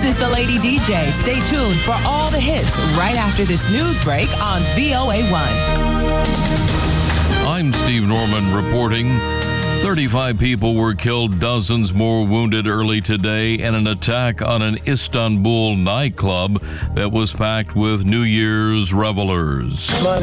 is the Lady DJ. Stay tuned for all the hits right after this news break on VOA1. I'm Steve Norman reporting. 35 people were killed, dozens more wounded early today in an attack on an Istanbul nightclub that was packed with New Year's revelers.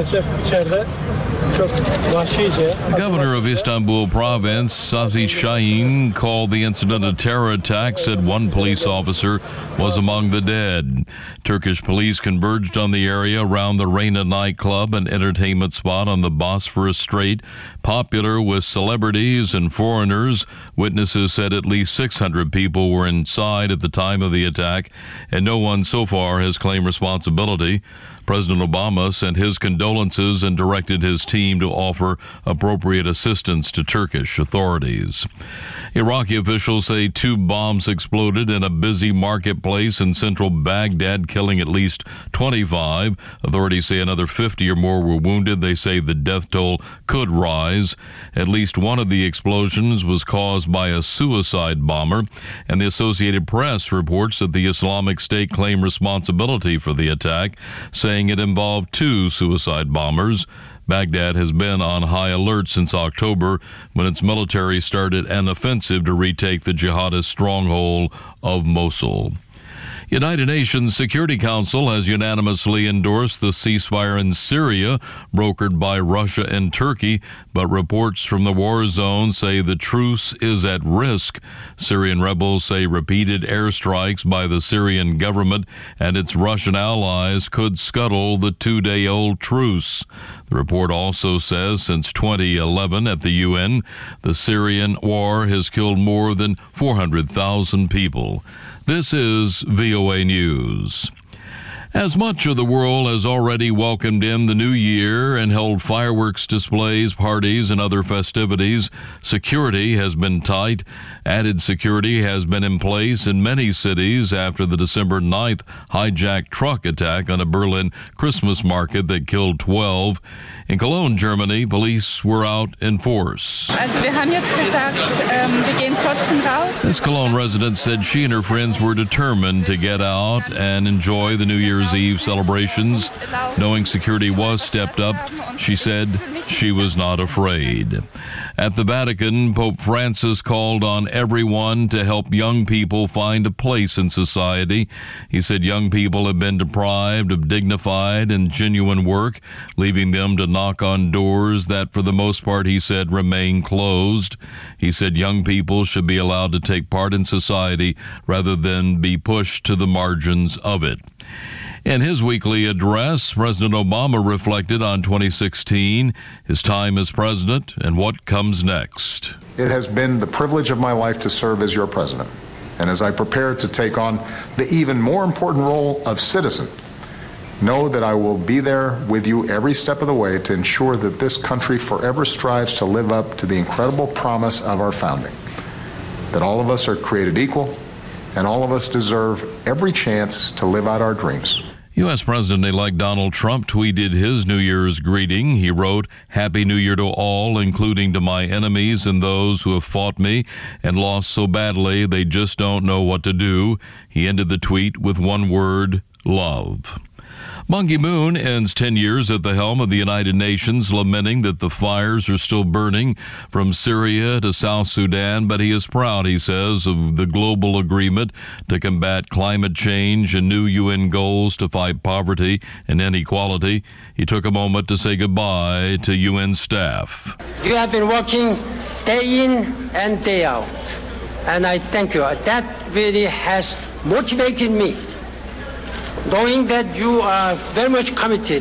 The governor of Istanbul province, Fatih Şahin, called the incident a terror attack, said one police officer was among the dead. Turkish police converged on the area around the Reyna nightclub, an entertainment spot on the Bosphorus Strait, popular with celebrities and foreigners. Witnesses said at least 600 people were inside at the time of the attack, and no one so far has claimed responsibility. President Obama sent his condolences and directed his team to offer appropriate assistance to Turkish authorities. Iraqi officials say 2 bombs exploded in a busy marketplace in central Baghdad, killing at least 25. Authorities say another 50 or more were wounded. They say the death toll could rise. At least one of the explosions was caused by a suicide bomber, and the Associated Press reports that the Islamic State claimed responsibility for the attack, saying it involved 2 suicide bombers. Baghdad has been on high alert since October, when its military started an offensive to retake the jihadist stronghold of Mosul. United Nations Security Council has unanimously endorsed the ceasefire in Syria brokered by Russia and Turkey, but reports from the war zone say the truce is at risk. Syrian rebels say repeated airstrikes by the Syrian government and its Russian allies could scuttle the 2-day-old truce. The report also says since 2011 at the UN, the Syrian war has killed more than 400,000 people. This is VOA News. As much of the world has already welcomed in the new year and held fireworks displays, parties, and other festivities, security has been tight. Added security has been in place in many cities after the December 9th hijacked truck attack on a Berlin Christmas market that killed 12. In Cologne, Germany, police were out in force. This Cologne resident said she and her friends were determined to get out and enjoy the New Year's Eve celebrations. Knowing security was stepped up, she said she was not afraid. At the Vatican, Pope Francis called on everyone to help young people find a place in society. He said young people have been deprived of dignified and genuine work, leaving them to knock on doors that, for the most part, he said, remain closed. He said young people should be allowed to take part in society rather than be pushed to the margins of it. In his weekly address, President Obama reflected on 2016, his time as president, and what comes next. It has been the privilege of my life to serve as your president. And as I prepare to take on the even more important role of citizen, know that I will be there with you every step of the way to ensure that this country forever strives to live up to the incredible promise of our founding, that all of us are created equal and all of us deserve every chance to live out our dreams. U.S. President-elect Donald Trump tweeted his New Year's greeting. He wrote, "Happy New Year to all, including to my enemies and those who have fought me and lost so badly they just don't know what to do." He ended the tweet with one word, love. Ban Ki-moon ends 10 years at the helm of the United Nations, lamenting that the fires are still burning from Syria to South Sudan, but he is proud, he says, of the global agreement to combat climate change and new UN goals to fight poverty and inequality. He took a moment to say goodbye to UN staff. You have been working day in and day out, and I thank you. That really has motivated me. Knowing that you are very much committed,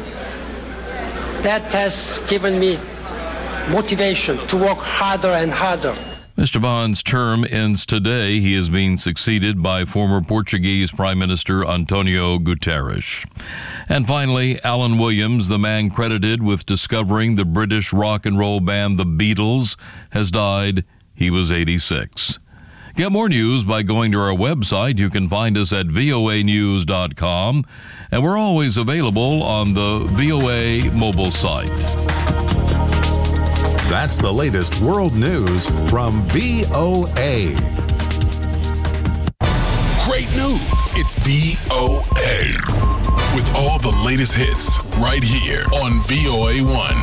that has given me motivation to work harder and harder. Mr. Ban's term ends today. He is being succeeded by former Portuguese Prime Minister Antonio Guterres. And finally, Alan Williams, the man credited with discovering the British rock and roll band The Beatles, has died. He was 86. Get more news by going to our website. You can find us at voanews.com, and we're always available on the VOA mobile site. That's the latest world news from VOA. Great news. It's VOA. With all the latest hits right here on VOA1.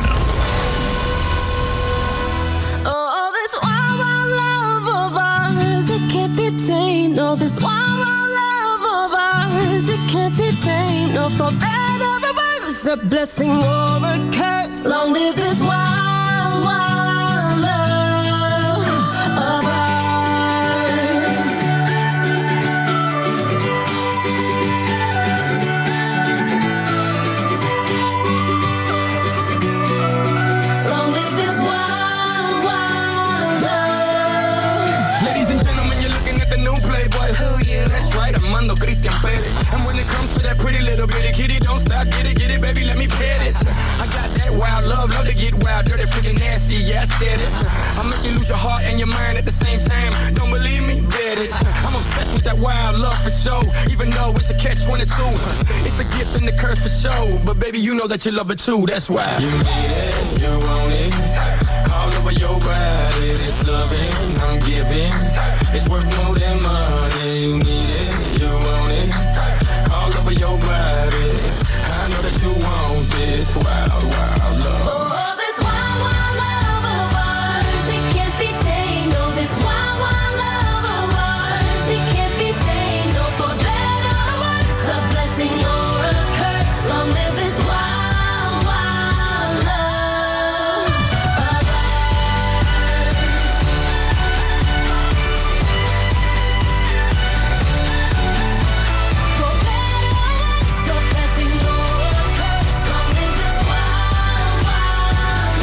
Oh, this wild, wild love of ours, it can't be tamed. No, this wild, wild love of ours, it can't be tamed. No, for better or worse, a blessing or a curse. Long live this wild, wild love of ours. Long live this wild, wild love. Ladies and gentlemen, you're looking at the new Playboy. Who you? That's right, Armando Christian Perez. And when it comes to that pretty little bitty kitty, don't stop, get it, baby, let me pet it. I got that wild love to get wild, dirty, freaking nasty, yeah, I said it. I'll make you lose your heart and your mind at the same time. Don't believe me? Bet it. I'm obsessed with that wild love for sure, even though it's a catch-22. It's the gift and the curse for sure, but baby, you know that you love it too, that's why. You need it, you want it, all over your body, this loving I'm giving, it's worth more than money. You need it, you want it, all over your body, I know that you want this wild, wild love. Oh, this wild, wild love of ours, it can't be tamed. No, this wild, wild love of ours, it can't be tamed. No, for better or worse, a blessing or a curse. Long live this wild, wild love of ours. For better or worse, a blessing or a curse. Long live this wild, wild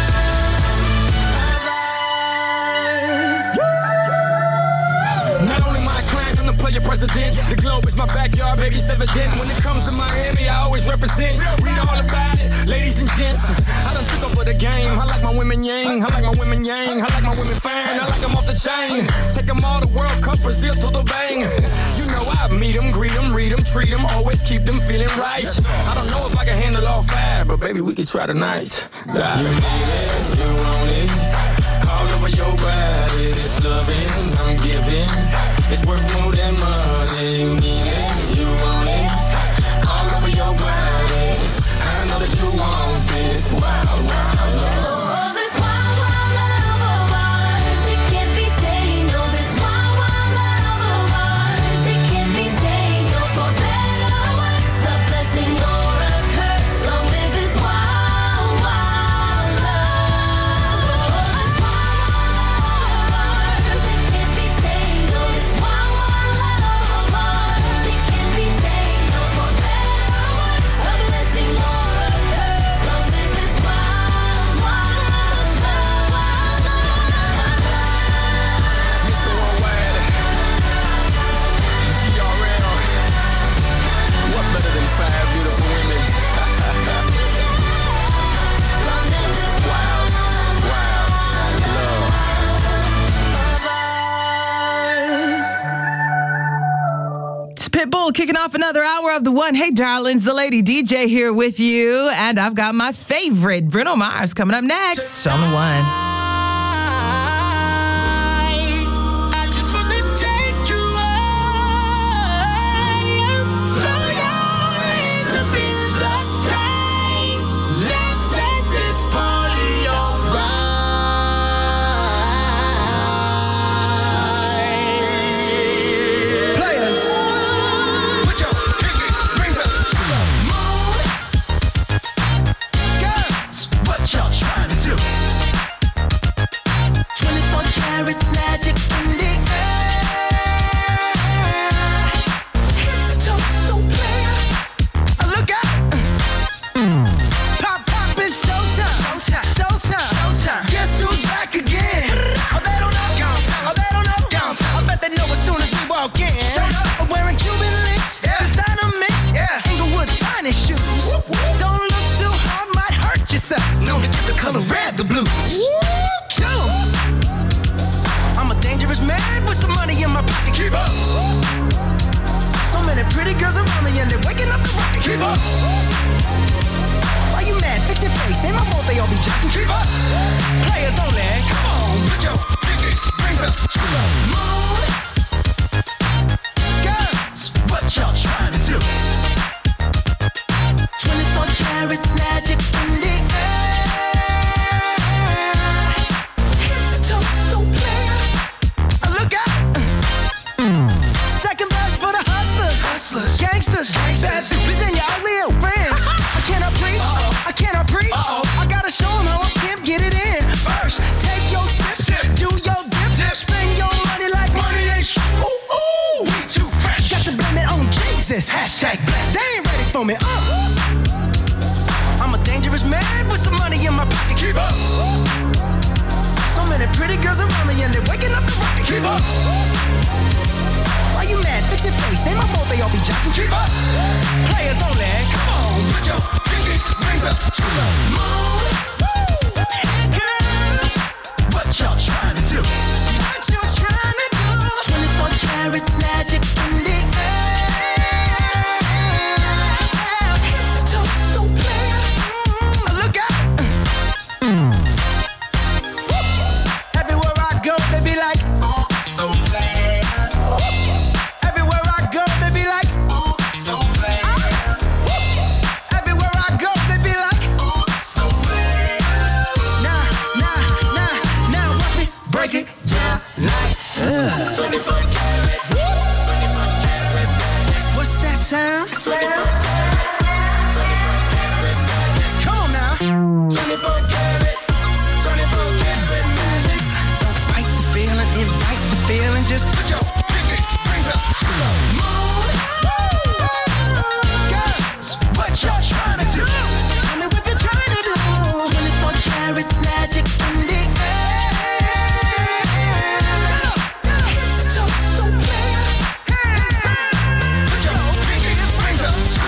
love of ours. Not only my client, I'm the player president. The globe is my backyard, baby, it's evident. When it comes to Miami, I always represent. Read all about it, ladies and gents. I done took over the game. I like my women yang, I like my women yang, I like my women fine, I like them off the chain. Take them all to World Cup, Brazil to the bang. You know I meet them, greet them, read them, treat them, always keep them feeling right. I don't know if I can handle all five, but baby, we can try tonight. You need it, you want it, all over your body, this loving I'm giving, it's worth more than money. You need it, you want it, all over your body, I know that you want this wild, wild love. Oh, this wild, wild love of ours, it can't be tamed. No, this wild, wild love of ours, it can't be tamed. No, for better or worse, a blessing or a curse. Long live this wild, wild love. Oh, this wild, wild love of ours, it can't be tamed. No, this wild, wild love of ours, it can't be tamed. No, for better or worse, a blessing or a curse. Long live this wild, wild love. Mr. Worldwide, GRL, what better than 5 beautiful women? Long live this Wild, wild love. of ours. It's Pitbull kicking off another hour of the one. Hey, darlings, the lady DJ here with you. And I've got my favorite, Bruno Mars, coming up next on the one. I just wanna take you to be the sky. Let's set this party alright. Players, put your pinky rings up to the moon. Girls, what y'all trying to do? 24 karat magic in the air. Head to toe, so clear. Look out! Pop, pop, it's showtime. Showtime. Showtime. Showtime. Guess who's back again? Oh, they don't know. Oh, they don't know. I bet they know as soon as we walk in. I'm wearing Cuban links, designer mix, Inglewood's finest shoes. Don't look too hard, might hurt yourself. Known to give the color red the blues. I'm a dangerous man with some money in my pocket. Keep up. So many pretty girls around me and they're waking up the rocket. Keep up. Why you mad? Fix your face. Ain't my fault they all be jacking. Keep up. Players only. Come on, put your pinky rings up to the moon. Girls, exist. Hashtag blessed. They ain't ready for me. I'm a dangerous man with some money in my pocket. Keep up. So many pretty girls around me and they're waking up the rocket. Keep up. Why you mad? Fix your face. Ain't my fault they all be jocking. Keep up. Players only. Come on, put your pinky rings up to the moon. Girls, what y'all trying to do? What you trying to do? 24 karat magic in the air. Head to toe, so clear. Look out. Everywhere I go, they be like, oh, so bad. Everywhere I go, they be like, oh, so bad. Everywhere I go, they be like, oh, so bad. Now, watch me break it down like 24 karat. 24 karat. What's that sound? Come on now. 24 karat. 24 karat magic. Don't fight the feeling, invite the feeling. Just put your pinky rings up to the moon. Girls, what y'all trying to do? Tell me what you're trying to do. 24 karat magic in the air. Head to toe, so clear. Put your pinky rings up to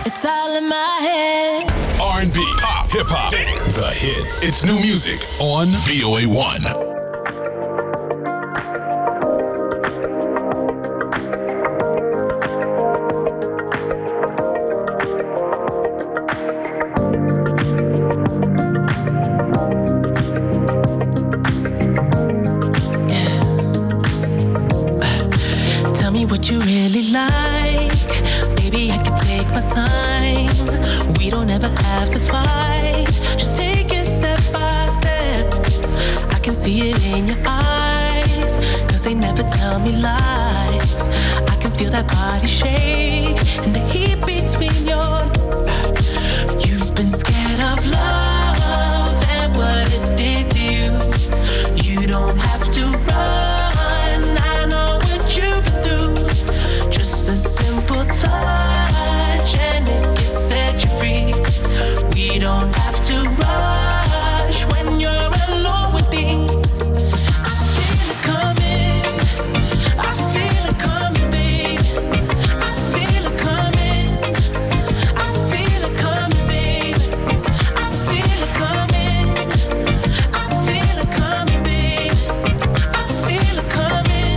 It's all in my head. R&B, pop, hip hop, dance, the hits. It's new music on VOA1. What you really like, baby, I can take my time. We don't ever have to fight, just take it step by step. I can see it in your eyes, cause they never tell me lies. I can feel that body shake and the heat between your. You've been scared of love and what it did to you. You don't have to run, I know what you've been through. Just a simple touch and it can set you free. We don't have to rush when you're alone with me. I feel it coming, I feel it coming, babe. I feel it coming, I feel it coming, babe. I feel it coming, I feel it coming, babe. I feel it coming,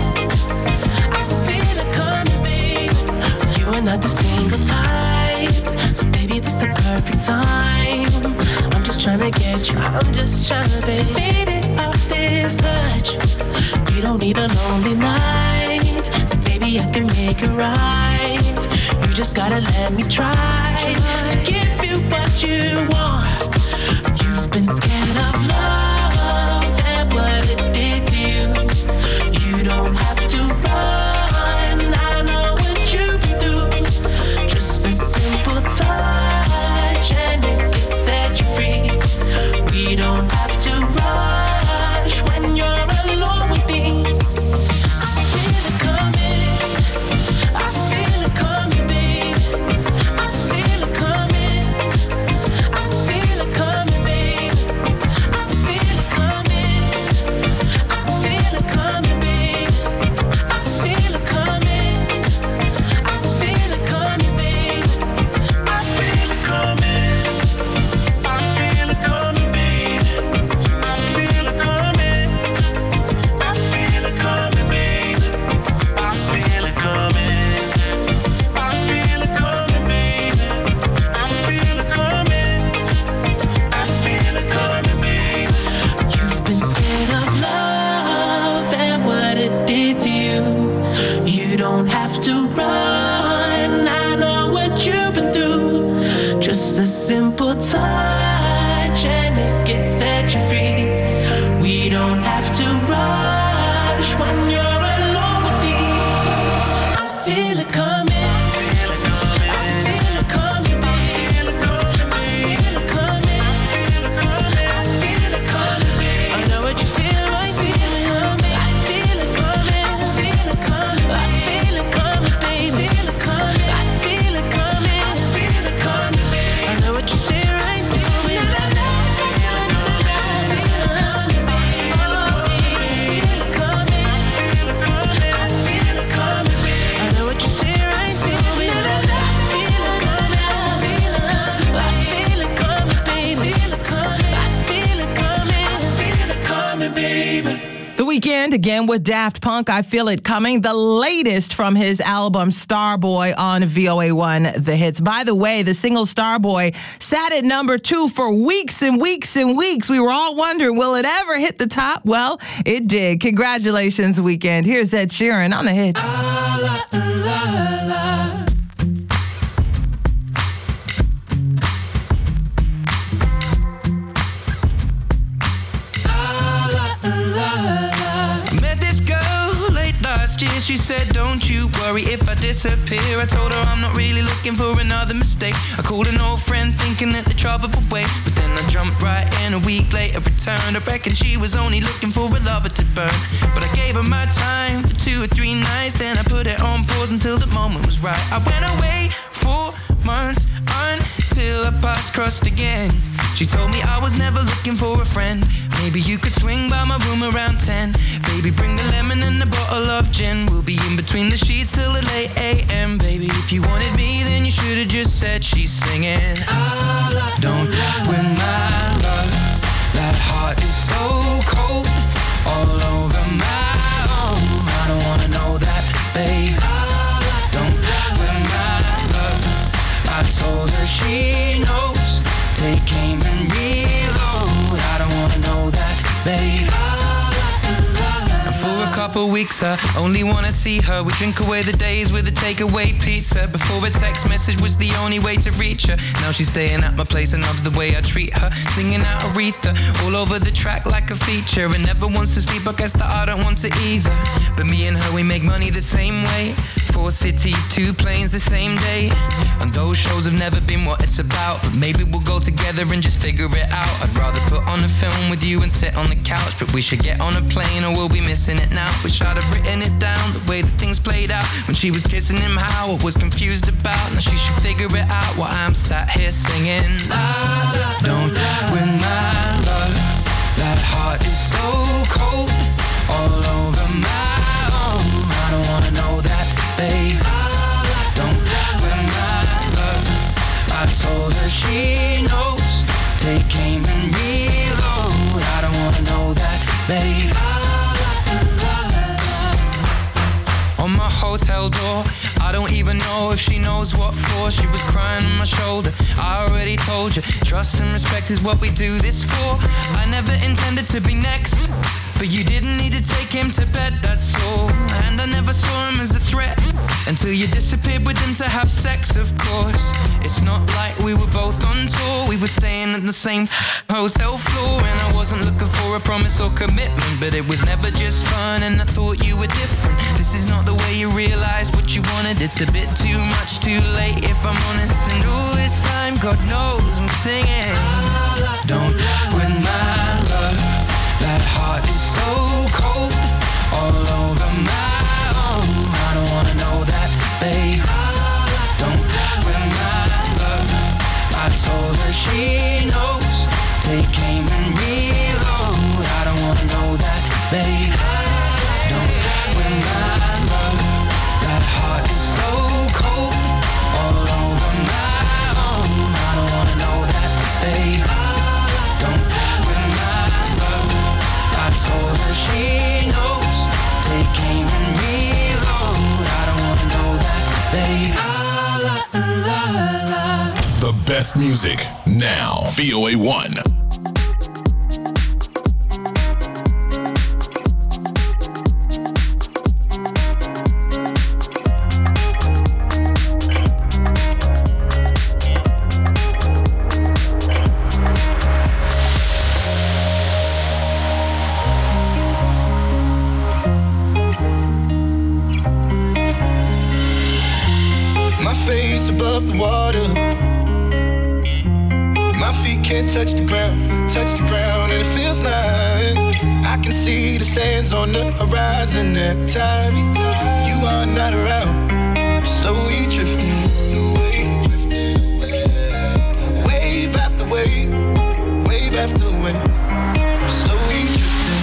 I feel it coming, babe. You are not the single type, so baby, this the perfect time. I'm just trying to get you, I'm just trying to be faded off this touch. You don't need a lonely night, so baby, I can make it right. You just gotta let me try to give you what you want. You've been scared of love and what it did to you. You don't have to run, I know what you've been through. Just a simple touch and it can set you free. We don't have to rush when you're alone with me. I feel it coming, I feel it coming, babe. I feel it coming, I feel it coming, babe. I feel it coming, I feel it coming, babe. I feel it coming, I feel it coming, babe. I feel it coming, I feel it coming, babe. I feel it coming, I feel it coming, babe. I feel it coming, I feel it coming, babe. I feel it coming, I feel it coming, babe. You've been scared of love and what it did to you. You don't have to run, I know what you've been through. Just a simple touch and it can set you free. We don't have to rush when you're alone with me. I feel it coming, I feel it coming, babe. I feel it coming, I feel it coming, babe. I know what you feel, I feel it coming. I feel it coming, I feel it coming, I feel it coming, babe. I feel it coming, I feel it coming, I feel it coming, babe. I know what you say right through me. I feel it coming, babe. I feel it coming, I feel it coming, babe. I know what you say right through me. I feel it coming, I feel it coming, babe. I feel it coming, I feel it coming, I feel it coming, babe. The Weeknd again with Daft Punk, I Feel It Coming, the latest from his album Starboy on VOA1 The Hits. By the way, the single Starboy sat at number 2 for weeks and weeks and weeks. We were all wondering, will it ever hit the top? Well, it did. Congratulations, Weeknd. Here's Ed Sheeran on The Hits. Met this girl late last year. She said, don't you worry if I disappear. I told her I'm not really looking for another mistake. I called an old friend thinking that the trouble would wait, but then I jumped right in. A week later returned. I reckon she was only looking for a lover to burn, but I gave her my time for 2 or 3 nights. Then I put it on pause until the moment was right. I went away for months until I passed paths crossed again. She told me I was never looking for a friend. Maybe you could swing by my room around 10. Baby, bring the lemon and a bottle of gin. We'll be in between the sheets till the late AM. Baby, if you wanted me, then you should have just said she's singing. Don't win my love. That heart is so cold, all over my own. I don't wanna know that, babe. Don't win my love. I told her she knows. Take aim and reload. I don't wanna know that, babe. And for a couple weeks I only wanna see her. We drink away the days with a takeaway pizza. Before a text message was the only way to reach her. Now she's staying at my place and loves the way I treat her. Singing out Aretha all over the track like a feature. And never wants to sleep, I guess that I don't want to either. But me and her, we make money the same way. 4 cities, 2 planes the same day. And those shows have never been what it's about. But maybe we'll go together and just figure it out. I'd rather put on a film with you and sit on the couch. But we should get on a plane or we'll be missing it now. Wish I'd have written it down, the way that things played out. When she was kissing him, how I was confused about. Now she should figure it out while I'm sat here singing. Don't win my love. That heart is so cold, all over my own. I don't wanna know that, babe. Don't win my love. I told her she knows. Take aim and reload. I don't wanna know that, babe. On my hotel door, I don't even know if she knows what for. She was crying on my shoulder. I already told you, trust and respect is what we do this for. I never intended to be next, but you didn't need to take him to bed, that's all. And I never saw him as a threat until you disappeared with him to have sex, of course. It's not like we were both on tour. We were staying at the same hotel floor. And I wasn't looking for a promise or commitment, but it was never just fun and I thought you were different. This is not the way you realize what you wanted. It's a bit too much too late if I'm honest. And all this time, God knows I'm singing. Don't win my love. That heart is so cold, all over my own. I don't wanna know that, babe. Don't win my love. I told her she knows. Take aim and reload. I don't wanna know that, babe. Don't win my love. That heart is so cold, all over my own. I don't wanna know that, babe. Don't win my love. I told her she knows. Take aim and reload. I don't wanna know that, babe. The best music now. VOA1. Above the water, my feet can't touch the ground, and it feels like I can see the sands on the horizon every time you are not around. I'm slowly drifting away, wave after wave, wave after wave. I'm slowly drifting,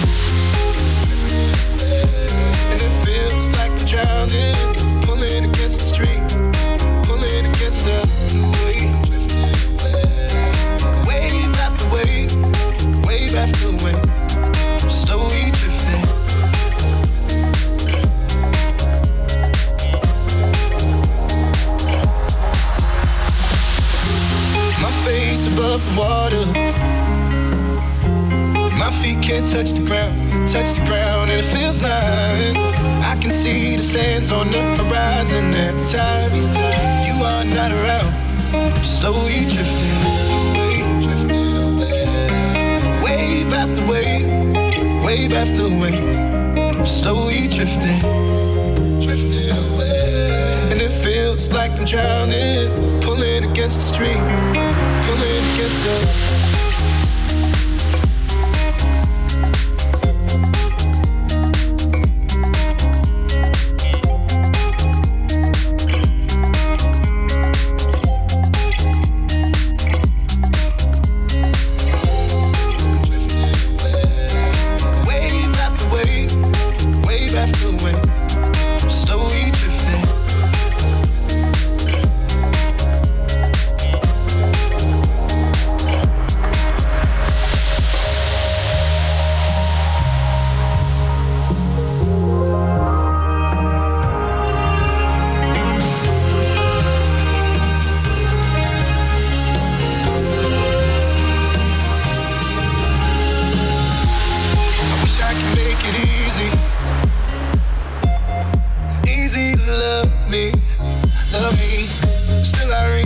and it feels like I'm drowning, pulling against the stream. Against the wave, wave after wave, wave after wave, I'm slowly drifting. My face above the water, my feet can't touch the ground, and it feels like I can see the sands on the horizon every time you are not around. I'm slowly drifting away, wave after wave, wave after wave. I'm slowly drifting away, and it feels like I'm drowning, pulling against the stream, pulling against the.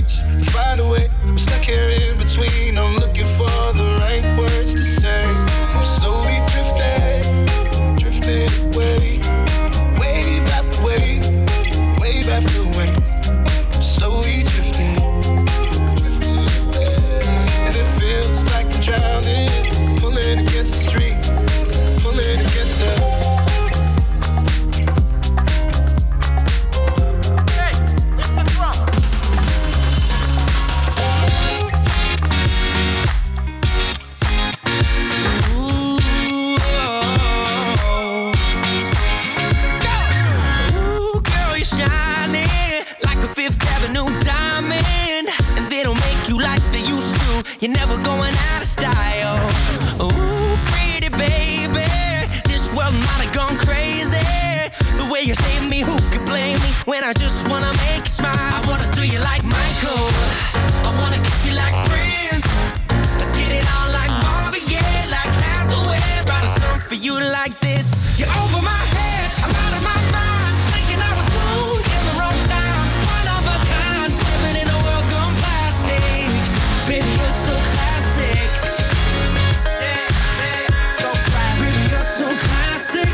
words to find a way. I'm stuck here in between. I'm looking for the right words to say. I'm slowly drifting away. Wave after wave, wave after wave. I'm slowly drifting away. And it feels like I'm drowning, pulling against the street, pulling against the. You're never going out of style. Ooh, pretty baby, this world might have gone crazy. The way you save me, who could blame me when I just wanna make you smile? I wanna do you like Michael, I wanna kiss you like Prince. Let's get it on like Marvin Gaye, like Hathaway. Write a song for you like this. You're over my head, I'm out of my mind, thinking I was born in the wrong time. One of a kind, living in a world gone plastic. Baby, you're so classic. Yeah, so classic. Baby, you're so classic.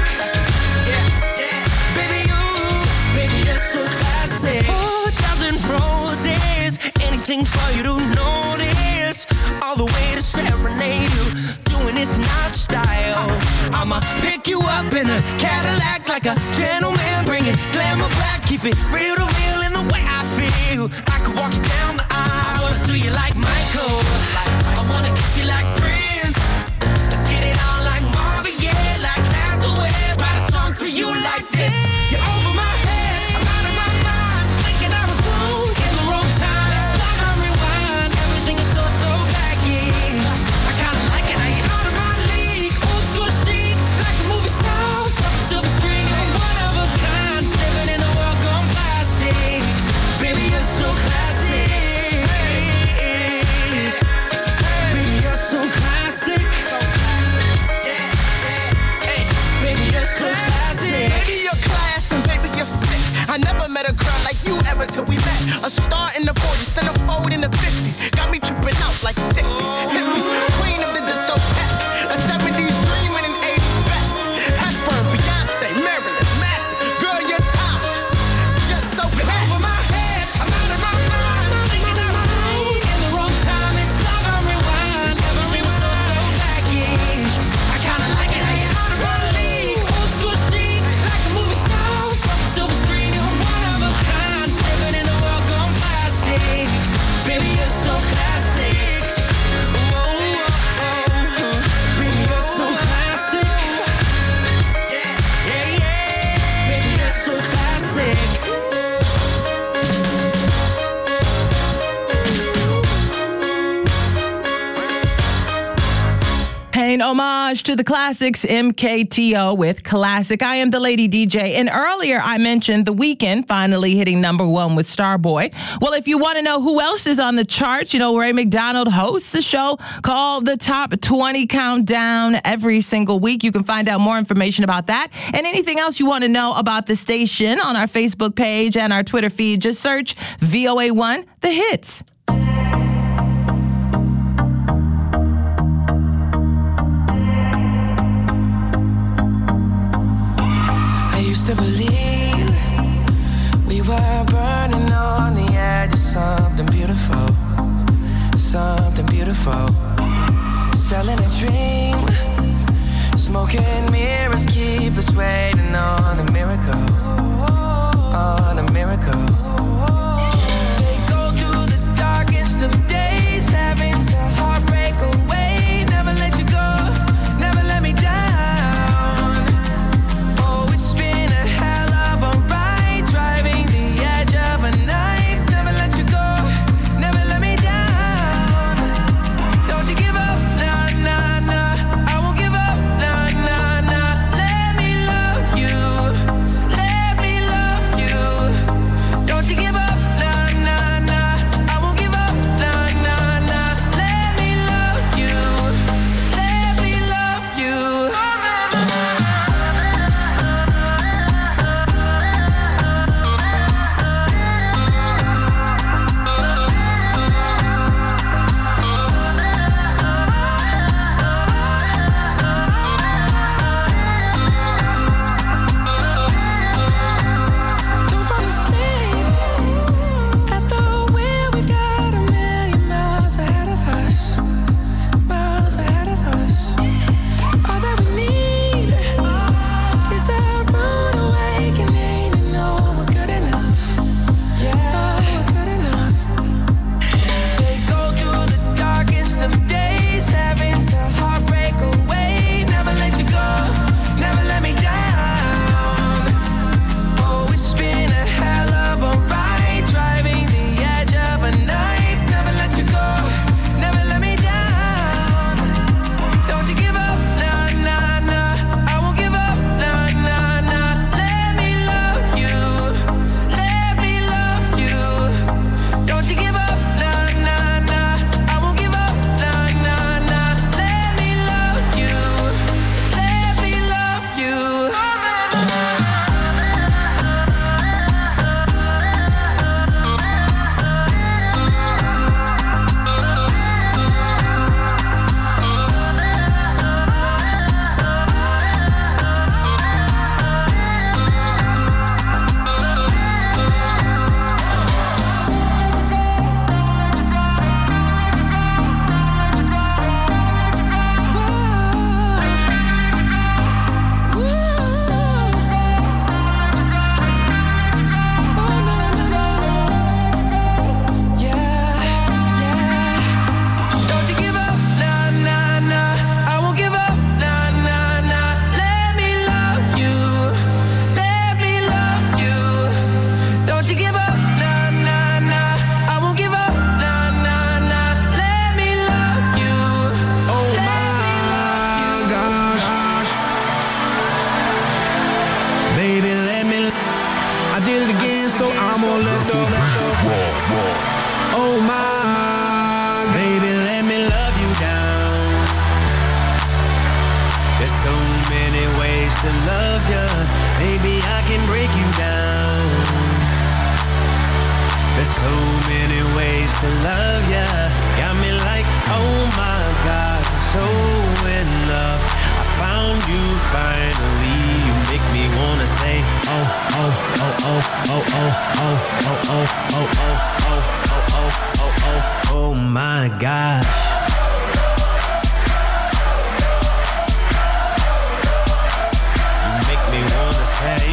Baby, you're so classic. 4,000 roses, anything for you to notice. All the way to serenade you, doing it's not style. I'ma pick you up in a Cadillac like a gentleman, bring it glamour back, keep it real to real in the way I feel. I could walk you down the aisle. I wanna do you like Michael, I wanna kiss you like Prince. Let's get it on like Marvin Gaye, like Hathaway. Write a song for you like this. You're over my head, I'm out of my mind, thinking I was born in the wrong time. It's like I rewind, everything is so throwback-ish. I kinda like it how you're out of my league. Old school chic, like a movie star, from silver screen. You're one of a kind, living in a world gone plastic. Baby, you're so classic. Baby, you're so classic. Baby, you're so classic. Baby, you're class and baby, you're sick. I never met a girl like you ever till we met. A star in the 40s, centerfold in the 50s. Got me tripping out like 60s. Hippies, queen of the discotheque. A 70s dream and an 80s best. Hepburn, Beyonce, Marilyn, Massive. Girl, you're timeless. Just so classy. Over my head, I'm out of my mind, thinking I was born in the wrong time. It's like I rewind, everything was so throwback-ish. I kinda like it how you're out of my league. Old school chic, like a movie star, from the silver screen. You're one of a kind, living in a world gone plastic. Baby, you're so classic. Oh, oh, oh. Baby, you're so classic. Yeah, yeah. Baby, you're so classic. Paying homage to the classics, MKTO with Classic. I am the Lady DJ. And earlier I mentioned The Weeknd finally hitting #1 with Starboy. Well, if you want to know who else is on the charts, you know, Ray McDonald hosts a show called The Top 20 Countdown every single week. You can find out more information about that and anything else you want to know about the station on our Facebook page and our Twitter feed. Just search VOA1 The Hits. Used to believe we were burning on the edge of something beautiful, something beautiful. Selling a dream, smoking mirrors keep us waiting on a miracle, on a miracle. They go through the darkest of days, having to heartbreak away. Never let you go, never let me down. Driving the edge of a knife, never let you go, never let me down. Don't you give up, nah, nah, nah. I won't give up, nah, nah, nah. Let me love you. to love ya. Maybe I can break you down. There's so many ways to love ya. Got me like, oh my God, I'm so in love. I found you finally. You make me wanna say, oh, oh, oh, oh, oh, oh, oh, oh, oh, oh, oh, oh, oh, oh, oh, oh my gosh. You make me wanna say,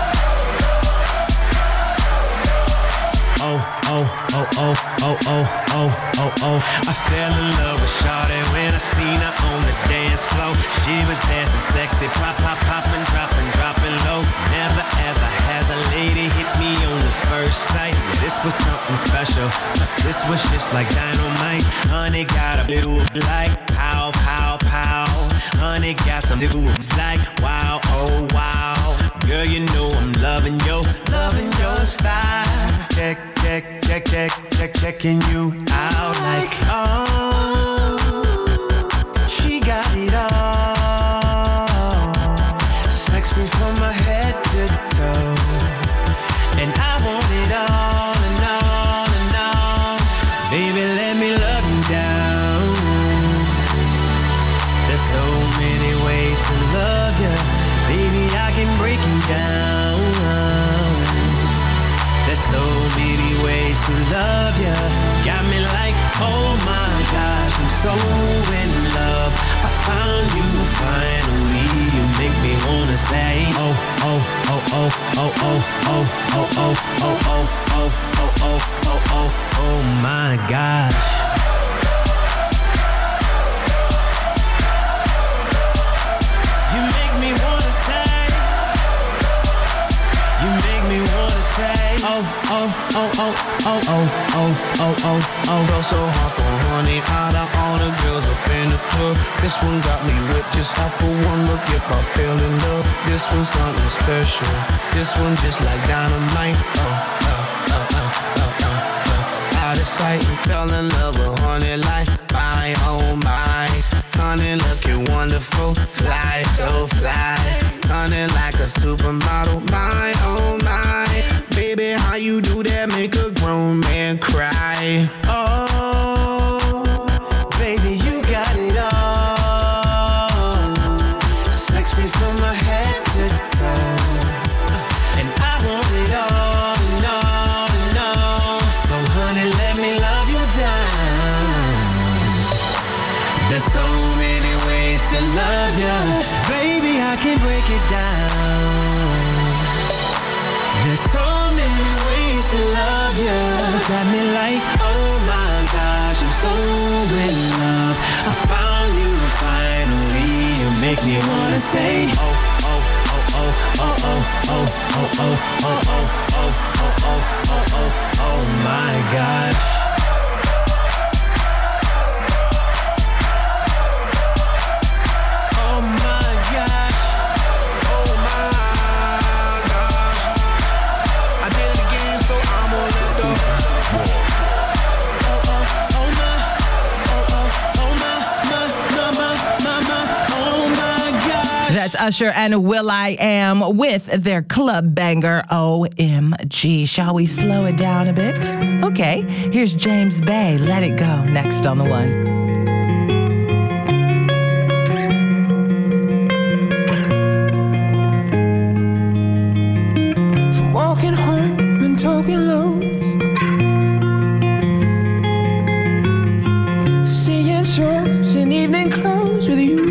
oh, oh, oh, oh, oh, oh, oh, oh, oh. I fell in love with Shawty when I seen her on the dance floor. She was dancing sexy, pop, pop, poppin', dropping, dropping low. Never ever has a lady hit me on the first sight. Yeah, this was something special. This was just like dynamite. Honey got a blue like pow, pow, pow. Honey got some dudes like wow, oh wow. Girl, you know I'm loving your style. Check, check, check, check, check, checking you out like, oh, she got it all. Sexy from my head to toe. And I want it all and all and all. Baby, let me love you down. There's so many ways to love you. Baby, I can break you down. There's so many ways to love ya. Got me like, oh my gosh, I'm so in love. I found you finally. You make me wanna say, oh, oh, oh, oh, oh, oh, oh, oh, oh, oh, oh, oh, oh, oh, oh, oh, oh my gosh. You make me wanna say, you make me wanna say, oh, oh, oh, oh, oh, oh, oh, oh, oh, oh. Felt so hard for honey, out of all the girls up in the club. This one got me whipped just off of one look. If I fell in love, this one's something special. This one just like dynamite. Oh, oh, oh, oh, oh, oh, oh. Out of sight and fell in love with honey like my, oh my. Honey looking wonderful, fly, so fly. Honey like a supermodel, my, oh my. Baby, how you do that make a grown man cry? Oh, baby, you got it all. Sexy from my head to toe. And I want it all and all and all. So honey, let me love you down. There's so many ways to love you. Baby, I can break it down. There's so many ways to love you. Got me like, oh my gosh, I'm so in love. I found you finally. You make me wanna say, oh, oh, oh, oh, oh, oh, oh, oh, oh, oh, oh, oh, oh, oh, oh, oh, oh my gosh. That's Usher and will.i.am with their club banger, OMG. Shall we slow it down a bit? Okay, here's James Bay, Let It Go, next on The One. From walking home and talking lows, to seeing shows in evening clothes with you.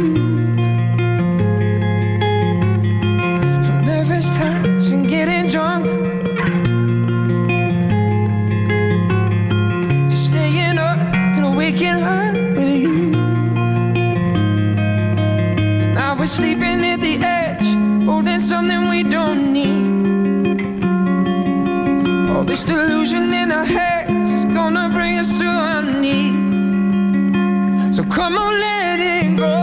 Touch and getting drunk, to staying up and waking up with you. Now we're sleeping at the edge, holding something we don't need. All this delusion in our heads is gonna bring us to our knees. So come on, let it go.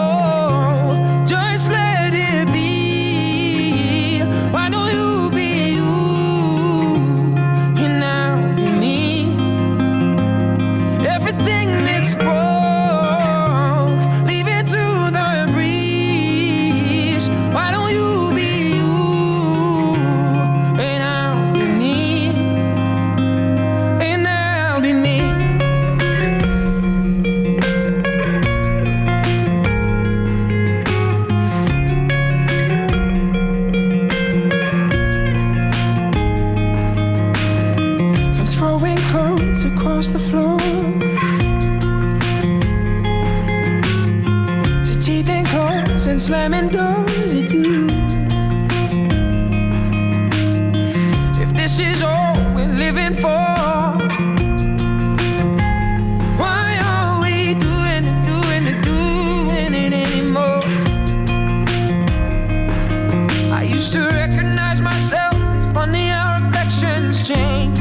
Just let it be. Why don't you be you? And now be me. Everything that's broke, leave it to the breeze. Why don't slamming doors at you. If this is all we're living for, why are we doing it anymore? I used to recognize myself. It's funny how reflections change,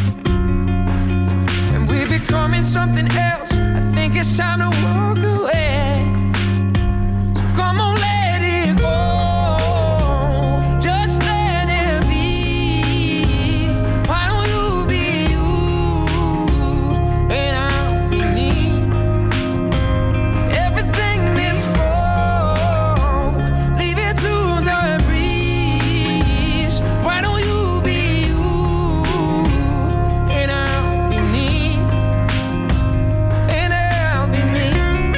and we're becoming something else. I think it's time to walk away. So come on, let it go. Just let it be. Why don't you be you and I'll be me? Everything that's broke, leave it to the breeze. Why don't you be you and I'll be me? And I'll be me.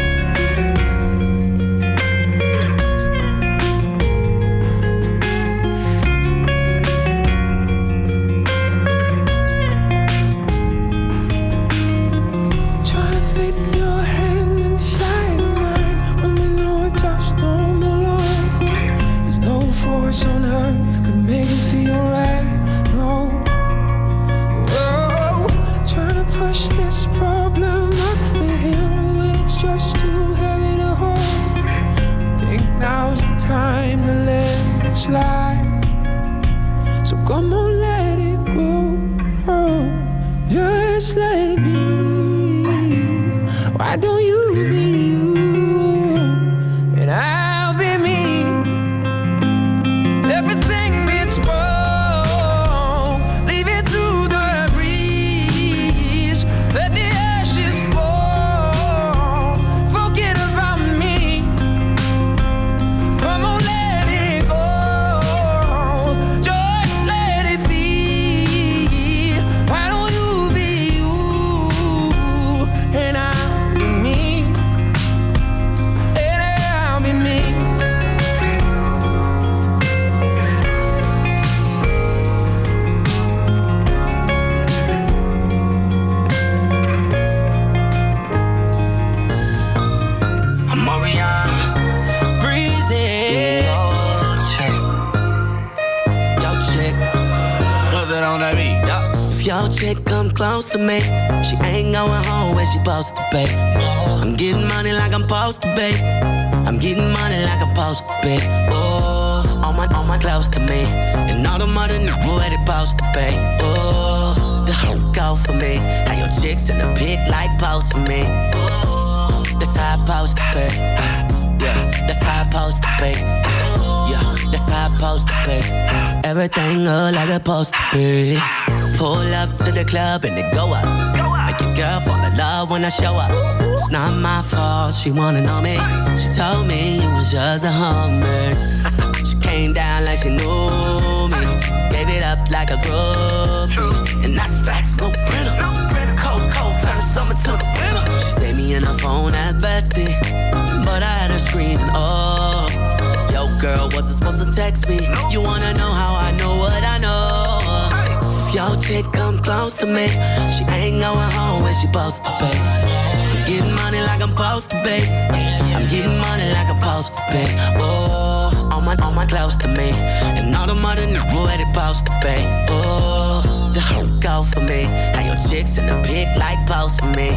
Trying to fit your hand inside mine when we know it just don't belong. There's no force on earth could make it feel right. No. Whoa. Trying to push this problem up the hill when it's just too heavy to hold. Think now's the time to let it slide. So come on, let it go. Just let it be. Why don't you be you and I'll be me? Everything that's broke, leave it to the breeze. Let the ashes fall. Forget about me. Come on, let it go. Just let it be. Why don't you be you and I'll be me? And I'll be me. I'm Mariana. Breezy. Yo, chick. What's it on that beat? If your chick come close to me, she ain't going home where she supposed to be. I'm getting money like I'm supposed to be. I'm getting money like I'm supposed to be. Oh, all my close to me, and all the mother niggas where they supposed to be. Oh, the hoe go for me. How your chicks in the pit like pose for me. Oh, that's how I supposed to be. Yeah, that's how I supposed to be. Yeah, that's how I supposed to be. Everything look like it's supposed to be. Pull up to the club and it go up. Make your girl fall in love when I show up. It's not my fault, she wanna know me. She told me you was just a hummer. She came down like she knew me. Gave it up like a groupie. And that's facts, no printer. Cold, turn the summer to the winter. She saved me in her phone at bestie, but I had her screaming, oh. Yo, girl, wasn't supposed to text me. You wanna know how I know what I know? If your chick come close to me, she ain't going home where she supposed to be. I'm getting money like I'm supposed to be. I'm getting money like I'm supposed to be. Oh, all my close to me, and all the mother niggas where they supposed to be. Oh, the hoe go for me. How your chicks in the pic like pose for me.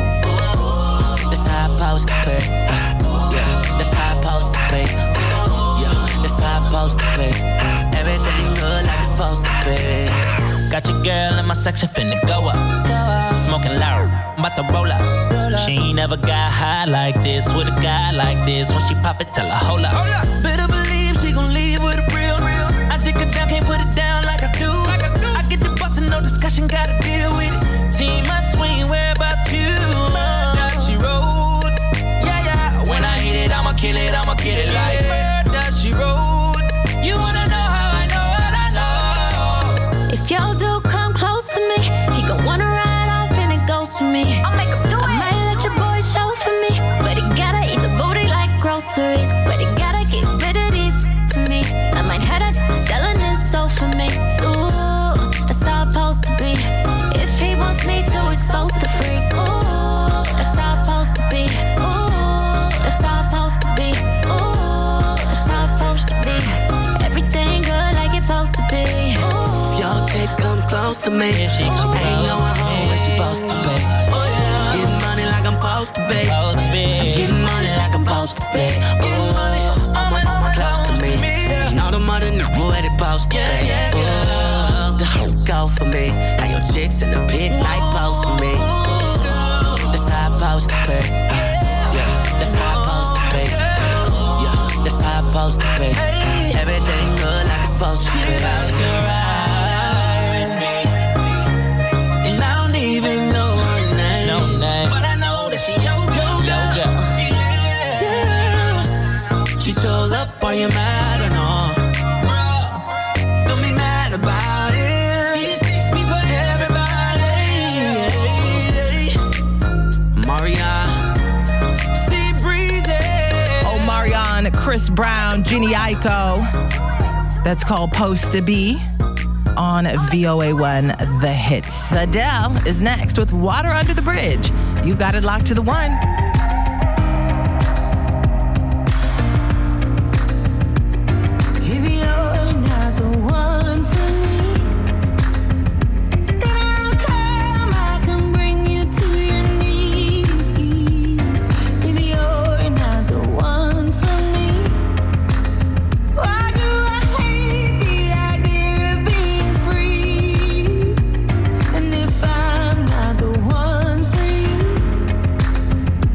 Oh, that's how I supposed to be. Yeah, that's how I supposed to be. Yeah, that's how I supposed to be. Everything good like it's supposed to be. Got your girl in my section finna go up. Smoking loud, I'm about to roll up. She ain't never got high like this with a guy like this. When she pop it, tell her hold up. Better believe she gon' leave with a real. I dig her down, can't put it down like I do. I get the bustin', no discussion, gotta deal with it. Team must swing, where about you? Murder, she rode. Yeah. When I hit it, I'ma kill it, I'ma get it like murder, she rode. You wanna know how I know what I know? If your dude come close to me, he gon' wanna ride off and it goes for me. I'll make him do it. I might let your boy show for me, but he gotta eat the booty like groceries. But he gotta get rid of these to me. I might have that selling his soul for me. Ooh, that's how it's supposed to be. close to me. Ain't going home when she supposed to be. Getting money like I'm supposed to be. Getting money like I'm supposed to be. Close to me. And all the mother knew where they supposed to be. Go for me. Now your chicks in the pit like close to me. That's how I'm supposed to be. That's how I'm supposed to be. That's how I'm supposed to be. Everything good like it's supposed to be. And I don't even know her name. No name. But I know that she your girl. Yeah. She chose up, are you mad or no? Don't be mad about it. He just takes me for everybody. Marianne. Omarion, Chris Brown, Jenny Aiko. That's called Post to Be on VOA1 The Hits. Adele is next with Water Under the Bridge. You got it locked to the one. If you're not the one for me, then I'll come, I can bring you to your knees. If you're not the one for me, why do I hate the idea of being free? And if I'm not the one for you,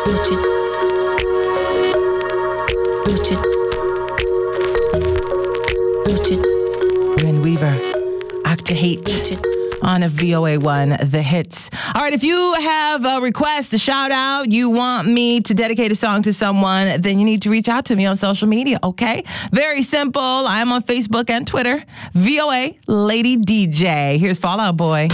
Ben Weaver, Act to Hate on a VOA1, The Hits. All right, if you have a request, a shout out, you want me to dedicate a song to someone, then you need to reach out to me on social media, okay? Very simple. I'm on Facebook and Twitter, VOA Lady DJ. Here's Fall Out Boy.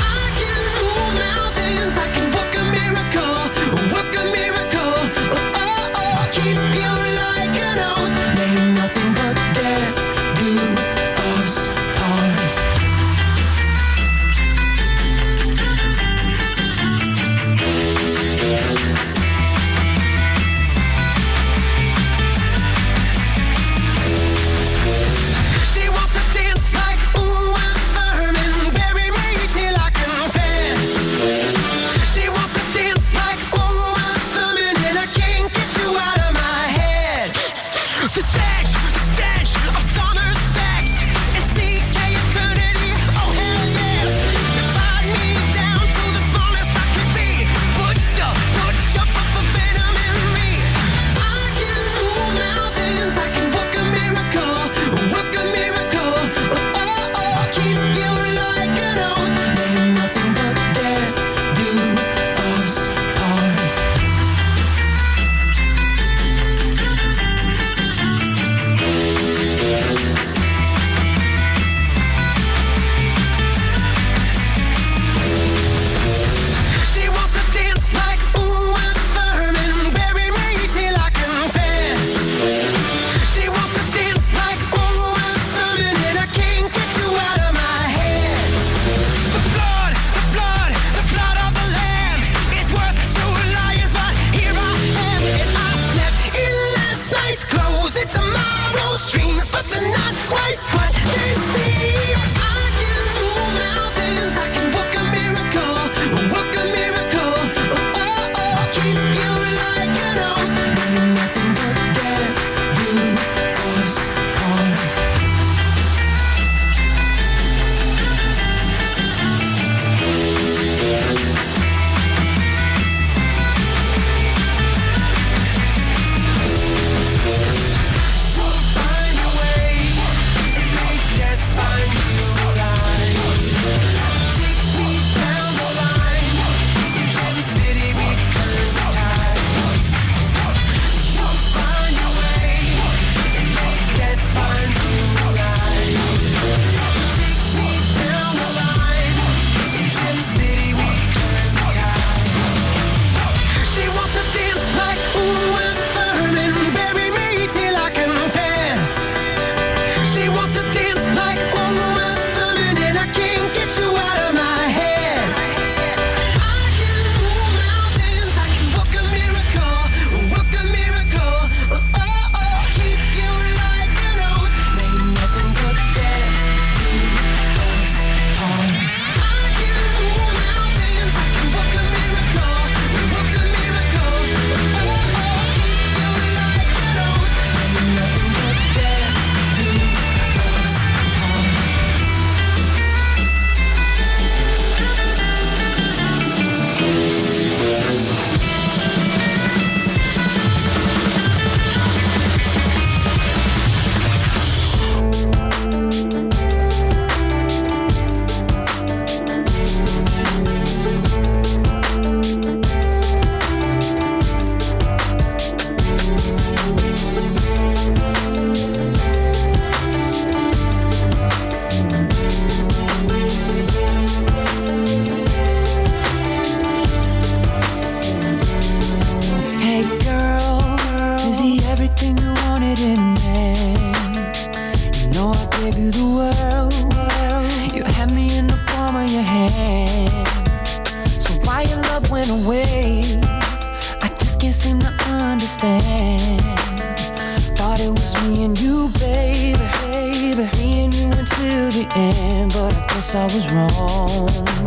I was wrong.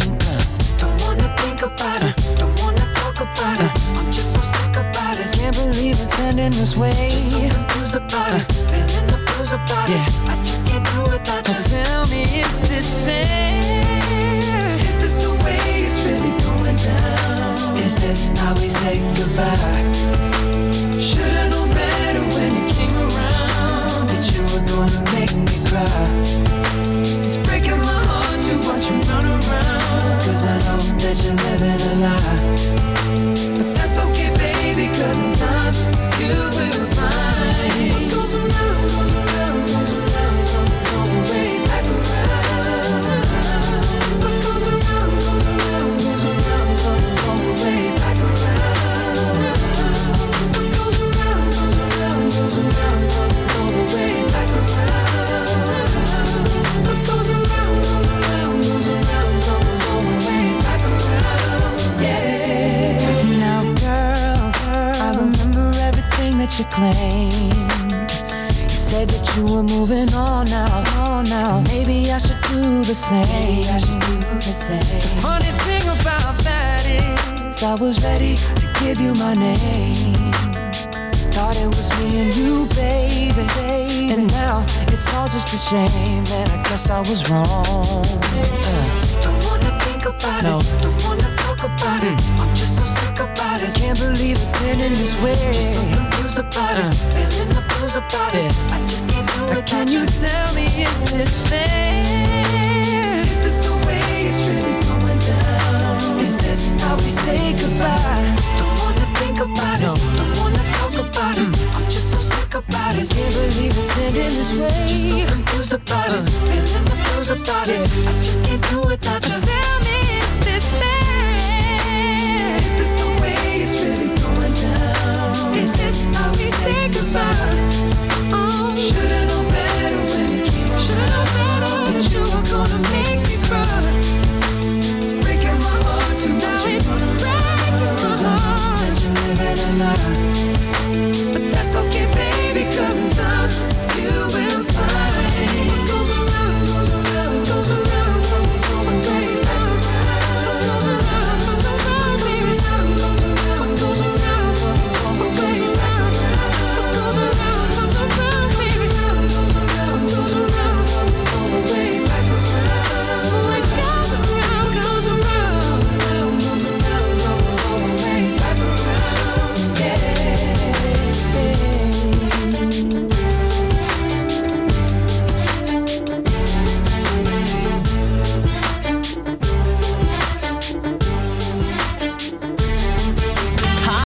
Don't wanna think about it, don't wanna talk about it. I'm just so sick about it. Can't believe it's ending this way. Just so confused about it, feeling the blues about it. I just can't do without you. Tell me, is this fair? Is this the way it's really going going down. Is this how we say goodbye? Should've known better when you came around that you were gonna make me cry. It's breaking my heart to watch you run around, 'cause I know that you're living a lie. But that's okay, baby, 'cause in time you will find what goes around, goes around, goes around, comes all the way back around. What goes around, goes around, goes around, comes all the way back around. What goes around, goes around, goes around, comes all the way back around. What goes around, goes around, goes around, comes all the way back around. Yeah. Now, girl, I remember everything that you claimed. You said that you were moving on now. Maybe I should do the same. The funny thing about that is I was ready to give you my name. Thought it was me and you, baby. And now it's all just a shame, and I guess I was wrong. Don't wanna think about it, don't wanna talk about it. I'm just so sick about it. Can't believe it's ending this way. Just so confused about it, feeling the blues about it. I just can't do it. Can you tell me, is this fair? Is this the way it's really going down? Is this how we say goodbye? Don't wanna think about it, don't wanna talk about it. I'm just so sick about it. Can't believe it's ending this way. Just so confused about it, feeling the blues about it. I just can't do it without you. Tell me, is this fair? Is this the way it's really going down? Is this how we say goodbye? Should've known better when you came around. Should've known better that you were gonna make me cry. It's breaking my heart to watch you run around. 'Cause I know that you're living a lie.